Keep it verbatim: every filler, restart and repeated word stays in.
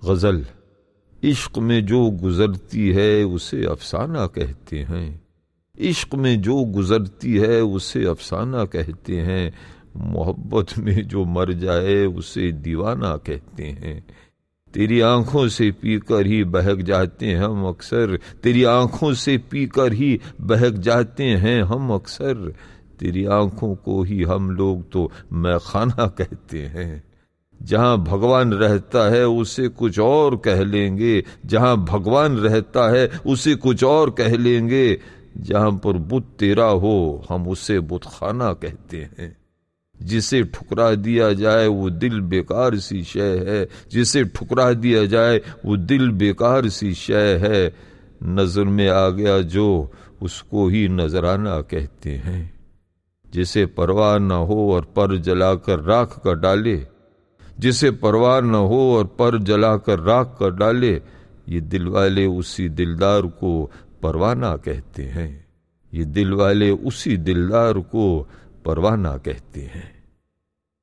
गज़ल। इश्क में जो गुजरती है उसे अफसाना कहते हैं, इश्क में जो गुजरती है उसे अफसाना कहते हैं, मोहब्बत में जो मर जाए उसे दीवाना कहते हैं। तेरी आंखों से पीकर ही बहक जाते हैं हम अक्सर, तेरी आंखों से पीकर ही बहक जाते हैं हम अक्सर, तेरी आंखों को ही हम लोग तो मैखाना कहते हैं। जहां भगवान रहता है उसे कुछ और कह लेंगे, जहां भगवान रहता है उसे कुछ और कह लेंगे, जहां पर बुत तेरा हो हम उसे बुतखाना कहते हैं। जिसे ठुकरा दिया जाए वो दिल बेकार सी शय है, जिसे ठुकरा दिया जाए वो दिल बेकार सी शय है, नजर में आ गया जो उसको ही नजराना कहते हैं। जिसे परवाह न हो और पर जलाकर राख कर डाले, जिसे परवाह न हो और पर जलाकर राख कर डाले, ये दिल वाले उसी दिलदार को परवाना कहते हैं, ये दिल वाले उसी दिलदार को परवाना कहते हैं।